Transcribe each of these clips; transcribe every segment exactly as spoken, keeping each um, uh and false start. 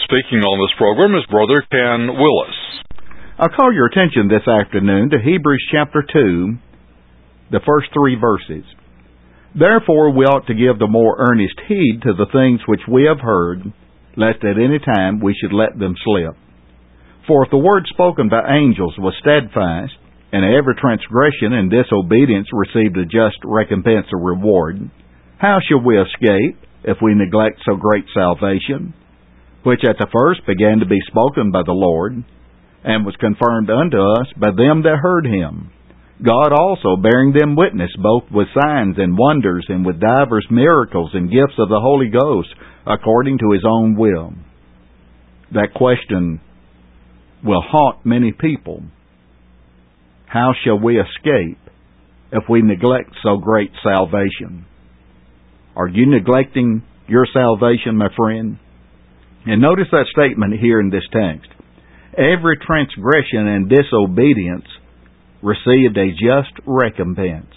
Speaking on this program is Brother Ken Willis. I'll call your attention this afternoon to Hebrews chapter two, the first three verses. Therefore we ought to give the more earnest heed to the things which we have heard, lest at any time we should let them slip. For if the word spoken by angels was steadfast, and every transgression and disobedience received a just recompense or reward, how shall we escape if we neglect so great salvation, which at the first began to be spoken by the Lord, and was confirmed unto us by them that heard him, God also bearing them witness both with signs and wonders and with divers miracles and gifts of the Holy Ghost according to his own will? That question will haunt many people. How shall we escape if we neglect so great salvation? Are you neglecting your salvation, my friend? And notice that statement here in this text. Every transgression and disobedience received a just recompense.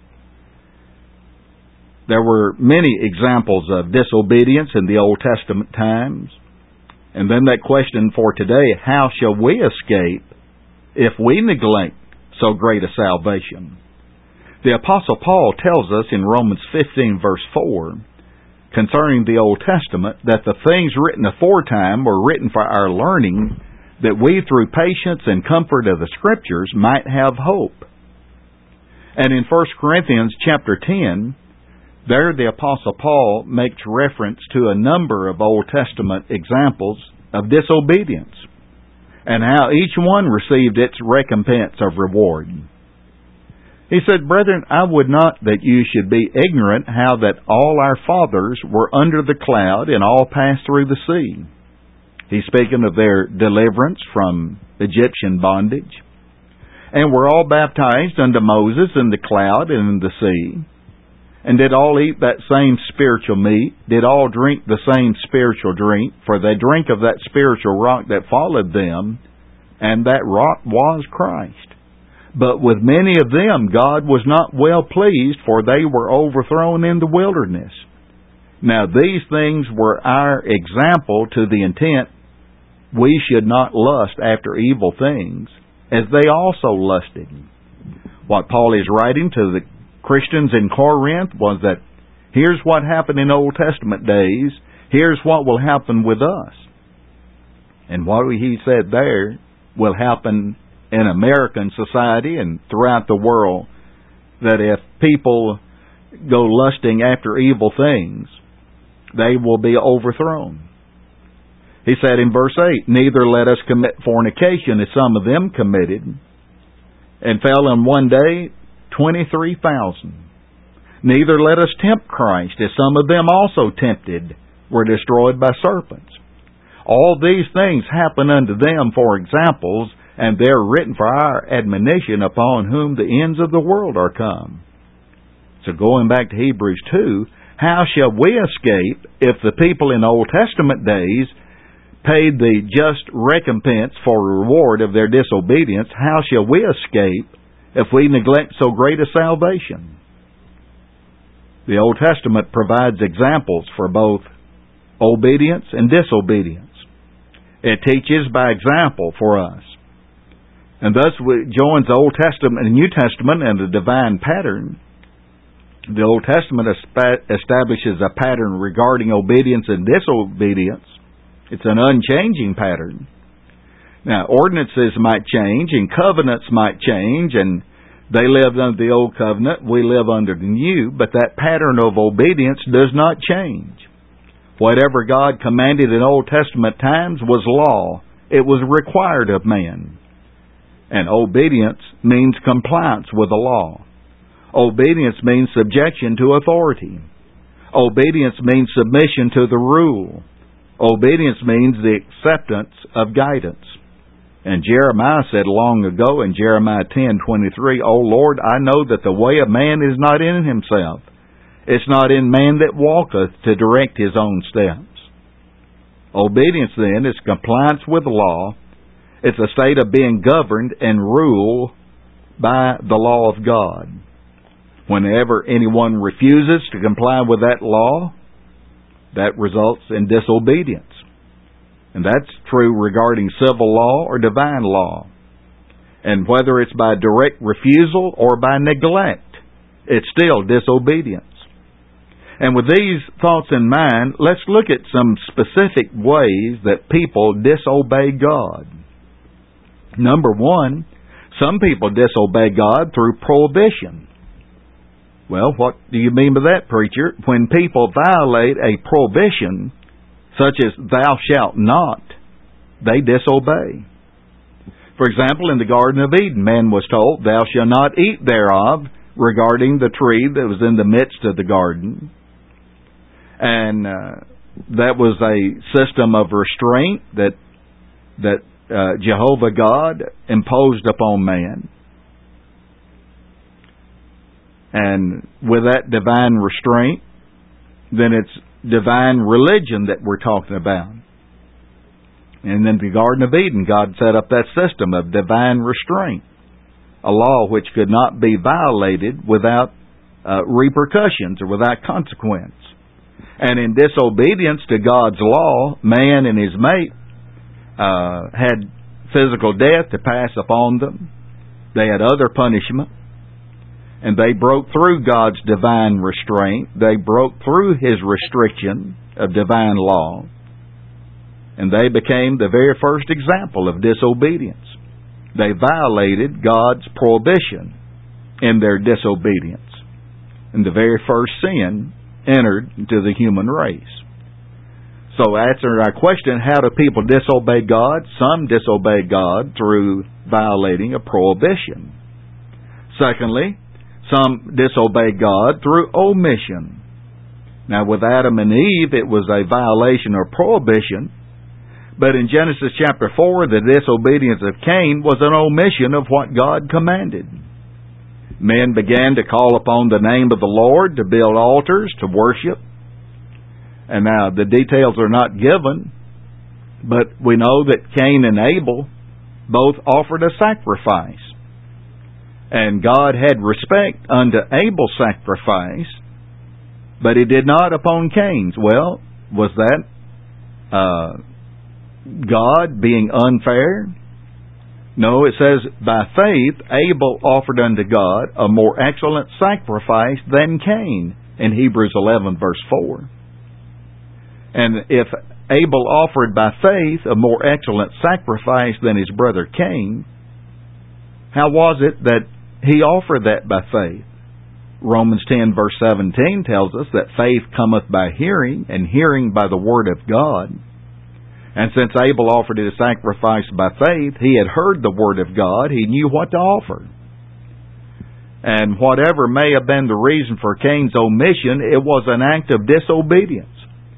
There were many examples of disobedience in the Old Testament times. And then that question for today, how shall we escape if we neglect so great a salvation? The Apostle Paul tells us in Romans fifteen verse four, concerning the Old Testament, that the things written aforetime were written for our learning, that we through patience and comfort of the Scriptures might have hope. And in First Corinthians chapter ten, there the Apostle Paul makes reference to a number of Old Testament examples of disobedience, and how each one received its recompense of reward. He said, Brethren, I would not that you should be ignorant how that all our fathers were under the cloud and all passed through the sea. He's speaking of their deliverance from Egyptian bondage. And were all baptized unto Moses in the cloud and in the sea. And did all eat that same spiritual meat, did all drink the same spiritual drink, for they drink of that spiritual rock that followed them, and that rock was Christ. But with many of them God was not well pleased, for they were overthrown in the wilderness. Now these things were our example, to the intent we should not lust after evil things, as they also lusted. What Paul is writing to the Christians in Corinth was that here's what happened in Old Testament days, here's what will happen with us. And what he said there will happen in American society and throughout the world, that if people go lusting after evil things, they will be overthrown. He said in verse eight, neither let us commit fornication as some of them committed, and fell in one day twenty-three thousand. Neither let us tempt Christ, as some of them also tempted, were destroyed by serpents. All these things happen unto them for examples, and they're written for our admonition, upon whom the ends of the world are come. So going back to Hebrews two, how shall we escape if the people in Old Testament days paid the just recompense for reward of their disobedience? How shall we escape if we neglect so great a salvation? The Old Testament provides examples for both obedience and disobedience. It teaches by example for us. And thus it joins the Old Testament and New Testament in a divine pattern. The Old Testament establishes a pattern regarding obedience and disobedience. It's an unchanging pattern. Now, ordinances might change and covenants might change, and they lived under the old covenant, we live under the new, but that pattern of obedience does not change. Whatever God commanded in Old Testament times was law. It was required of man. And obedience means compliance with the law. Obedience means subjection to authority. Obedience means submission to the rule. Obedience means the acceptance of guidance. And Jeremiah said long ago in Jeremiah ten twenty-three, O Lord, I know that the way of man is not in himself. It's not in man that walketh to direct his own steps. Obedience then is compliance with the law. It's a state of being governed and ruled by the law of God. Whenever anyone refuses to comply with that law, that results in disobedience. And that's true regarding civil law or divine law. And whether it's by direct refusal or by neglect, it's still disobedience. And with these thoughts in mind, let's look at some specific ways that people disobey God. Number one, some people disobey God through prohibition. Well, what do you mean by that, preacher? When people violate a prohibition, such as thou shalt not, they disobey. For example, in the Garden of Eden, man was told, thou shalt not eat thereof, regarding the tree that was in the midst of the garden. And uh, that was a system of restraint that that uh, Jehovah God imposed upon man. And with that divine restraint, then it's divine religion that we're talking about. And in the Garden of Eden, God set up that system of divine restraint, a law which could not be violated without uh, repercussions or without consequence. And in disobedience to God's law, man and his mate uh, had physical death to pass upon them. They had other punishment. And they broke through God's divine restraint. They broke through His restriction of divine law. And they became the very first example of disobedience. They violated God's prohibition in their disobedience. And the very first sin entered into the human race. So answering our question, how do people disobey God? Some disobey God through violating a prohibition. Secondly, some disobey God through omission. Now with Adam and Eve, it was a violation or prohibition. But in Genesis chapter four, the disobedience of Cain was an omission of what God commanded. Men began to call upon the name of the Lord to build altars to worship. And now the details are not given, but we know that Cain and Abel both offered a sacrifice. And God had respect unto Abel's sacrifice, but He did not upon Cain's. Well, was that uh, God being unfair? No, it says, by faith Abel offered unto God a more excellent sacrifice than Cain, in Hebrews eleven verse four. And if Abel offered by faith a more excellent sacrifice than his brother Cain, how was it that he offered that by faith? Romans ten verse seventeen tells us that faith cometh by hearing, and hearing by the word of God. And since Abel offered a sacrifice by faith, he had heard the word of God, he knew what to offer. And whatever may have been the reason for Cain's omission, it was an act of disobedience.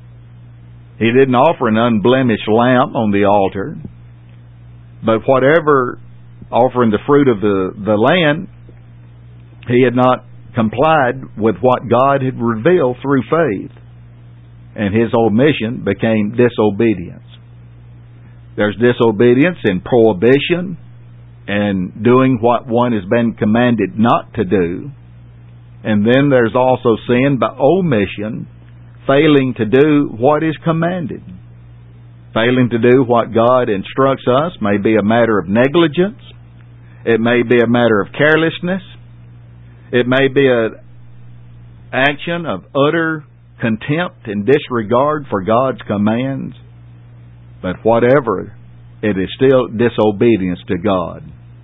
He didn't offer an unblemished lamb on the altar, but whatever offering the fruit of the, the land, he had not complied with what God had revealed through faith. And his omission became disobedience. There's disobedience in prohibition and doing what one has been commanded not to do. And then there's also sin by omission, failing to do what is commanded. Failing to do what God instructs us may be a matter of negligence. It may be a matter of carelessness. It may be an action of utter contempt and disregard for God's commands. But whatever, it is still disobedience to God.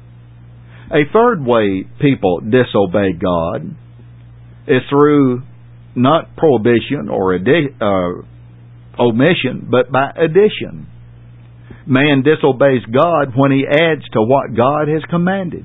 A third way people disobey God is through not prohibition or addi- uh, omission, but by addition. Man disobeys God when he adds to what God has commanded.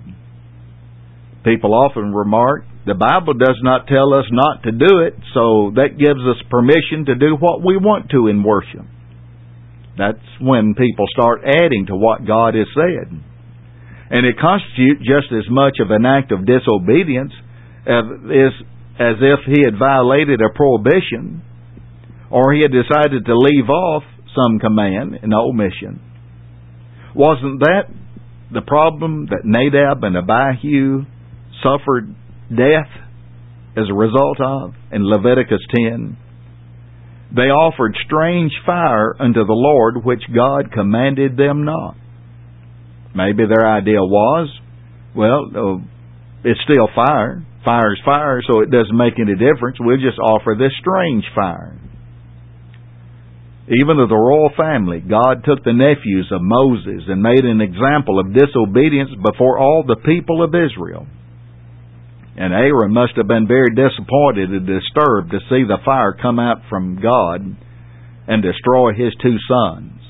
People often remark, the Bible does not tell us not to do it, so that gives us permission to do what we want to in worship. That's when people start adding to what God has said. And it constitutes just as much of an act of disobedience as, as if he had violated a prohibition, or he had decided to leave off some command in omission. Wasn't that the problem that Nadab and Abihu suffered death as a result of in Leviticus ten? They offered strange fire unto the Lord, which God commanded them not. Maybe their idea was, well, uh, it's still fire. Fire's fire, so it doesn't make any difference. We'll just offer this strange fire. Even of the royal family, God took the nephews of Moses and made an example of disobedience before all the people of Israel. And Aaron must have been very disappointed and disturbed to see the fire come out from God and destroy his two sons.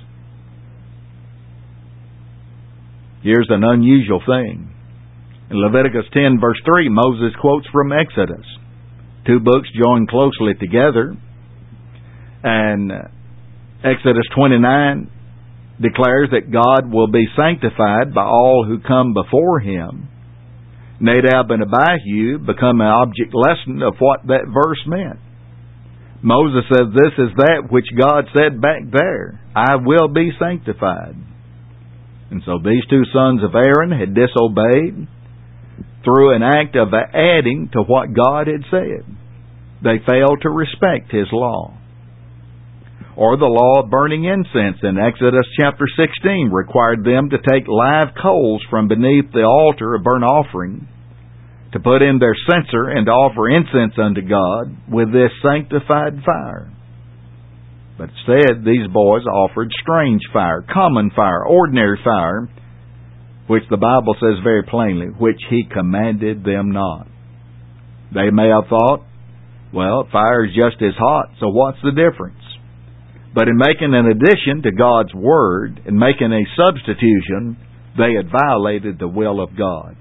Here's an unusual thing. In Leviticus ten, verse three, Moses quotes from Exodus. Two books joined closely together. And Exodus twenty-nine declares that God will be sanctified by all who come before him. Nadab and Abihu become an object lesson of what that verse meant. Moses says, this is that which God said back there, I will be sanctified. And so these two sons of Aaron had disobeyed through an act of adding to what God had said. They failed to respect his law. Or the law of burning incense in Exodus chapter sixteen required them to take live coals from beneath the altar of burnt offering, to put in their censer and to offer incense unto God with this sanctified fire. But instead, these boys offered strange fire, common fire, ordinary fire, which the Bible says very plainly, which he commanded them not. They may have thought, well, fire is just as hot, so what's the difference? But in making an addition to God's Word and making a substitution, they had violated the will of God.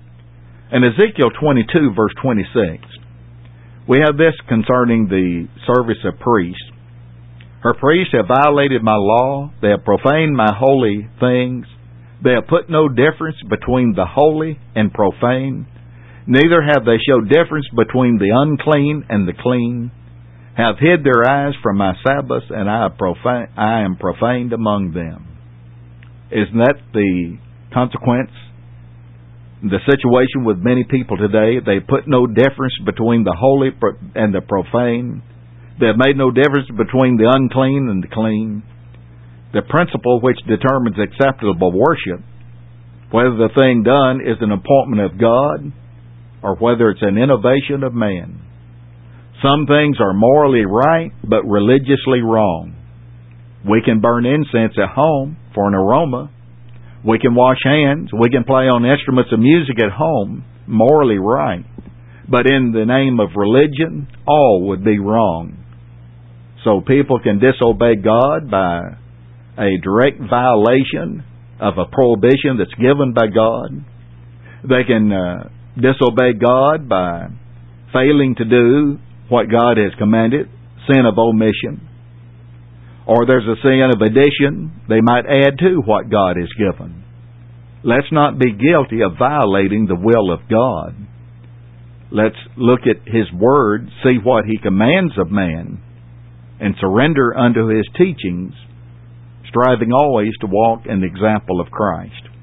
In Ezekiel twenty-two, verse twenty-six, we have this concerning the service of priests. Her priests have violated my law. They have profaned my holy things. They have put no difference between the holy and profane. Neither have they showed difference between the unclean and the clean. Have hid their eyes from my Sabbaths, and I, profane, I am profaned among them. Isn't that the consequence? The situation with many people today, they put no difference between the holy and the profane. They have made no difference between the unclean and the clean. The principle which determines acceptable worship, whether the thing done is an appointment of God or whether it's an innovation of man. Some things are morally right, but religiously wrong. We can burn incense at home for an aroma. We can wash hands. We can play on instruments of music at home, morally right. But in the name of religion, all would be wrong. So people can disobey God by a direct violation of a prohibition that's given by God. They can uh, disobey God by failing to do what God has commanded, sin of omission. Or there's a sin of addition they might add to what God has given. Let's not be guilty of violating the will of God. Let's look at His Word, see what He commands of man, and surrender unto His teachings, striving always to walk in the example of Christ.